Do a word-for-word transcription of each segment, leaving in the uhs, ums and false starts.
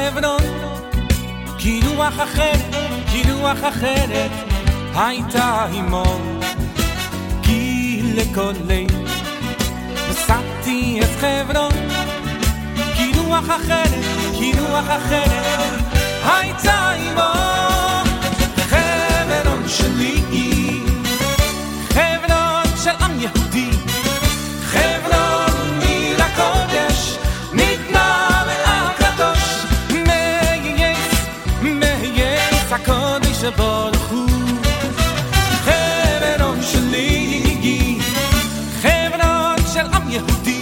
חברון, כי רוח אחרת, כי רוח אחרת הייתה עמו, כי לכל ליל נסעתי את חברון, כי רוח אחרת, כי רוח אחרת הייתה עמו. חברון שלי, חברון של עם יהודי, חברון עיר הקודש, ניתנה מהקדוש, מייס, מייס הקודש ברוך הוא. חברון שלי, חברון של עם יהודי,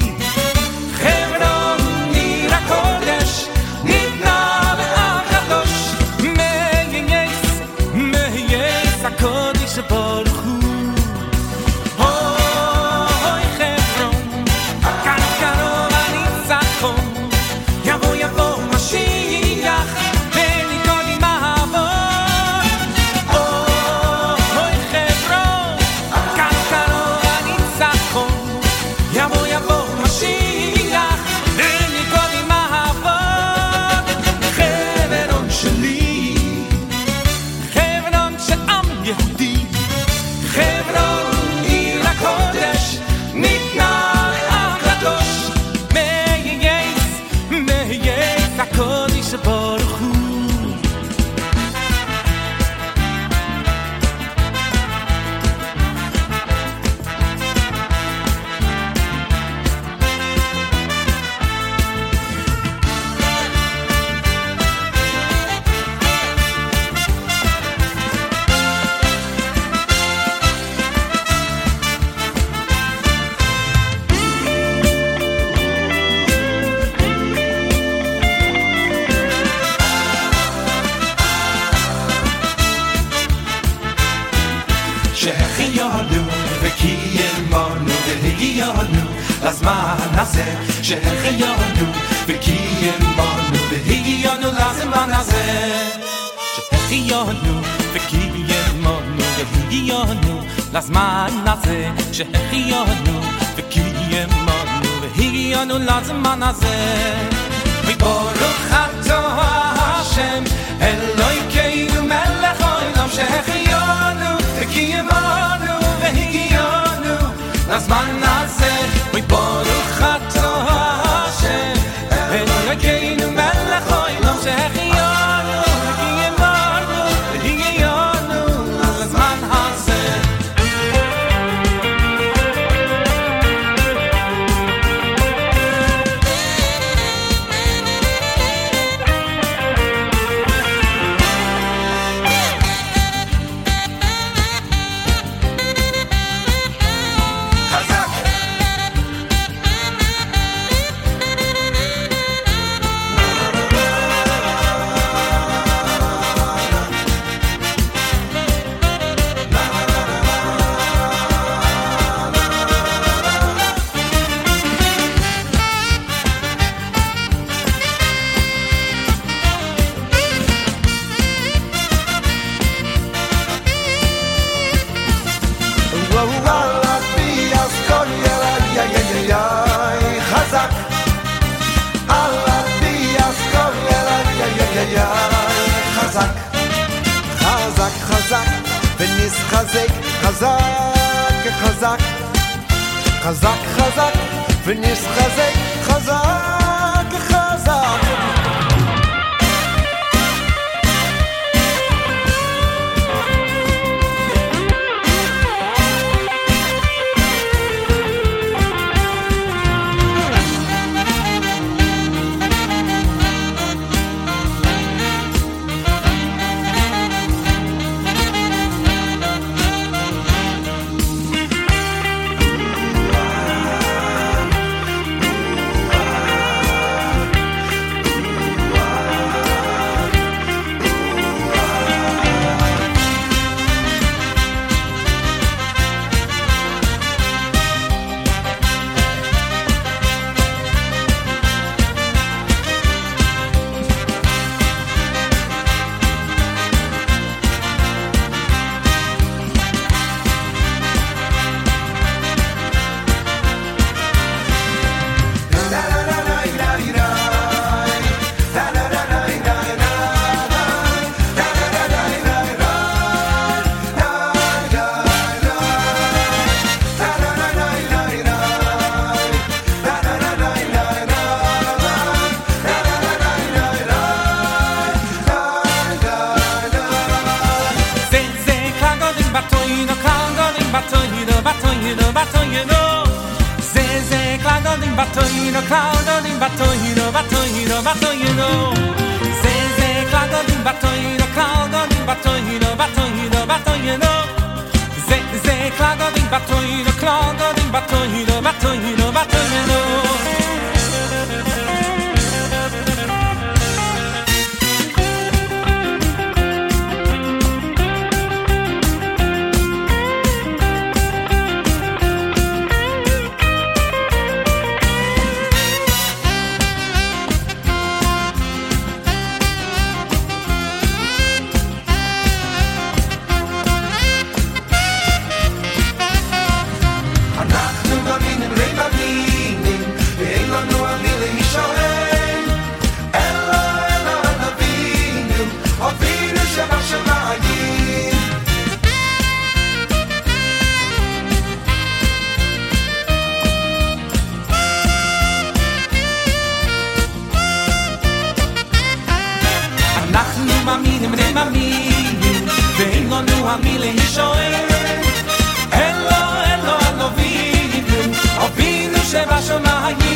חברון עיר הקודש, ניתנה מהקדוש, מייס, מייס הקודש ברוך הוא. לזמן הזה שהחיינו וקיימנו והגיענו לזמן הזה שהחיינו וקיימנו והגיענו לזמן הזה שהחיינו וקיימנו והגיענו לזמן הזה וברוך אתה השם אלוהינו מלך העולם שהחיינו וקיימנו והגיענו לזמן הזה וברוך אתה השם אלוהינו מלך העולם שהחיינו וקיימנו והגיענו לזמן הזה. חזק חזק חזק חזק חזק ונסחזק חזק חזק batoyino batoyino batoyino ze ze clouding batoyino clouding batoyino batoyino batoyino ze ze clouding batoyino clouding batoyino batoyino batoyino ze ze clouding batoyino clouding batoyino batoyino batoyino מאמינים ומאמינים ואין לנו המילה שואל אלו אלו אלוהינו אבינו שבשמיים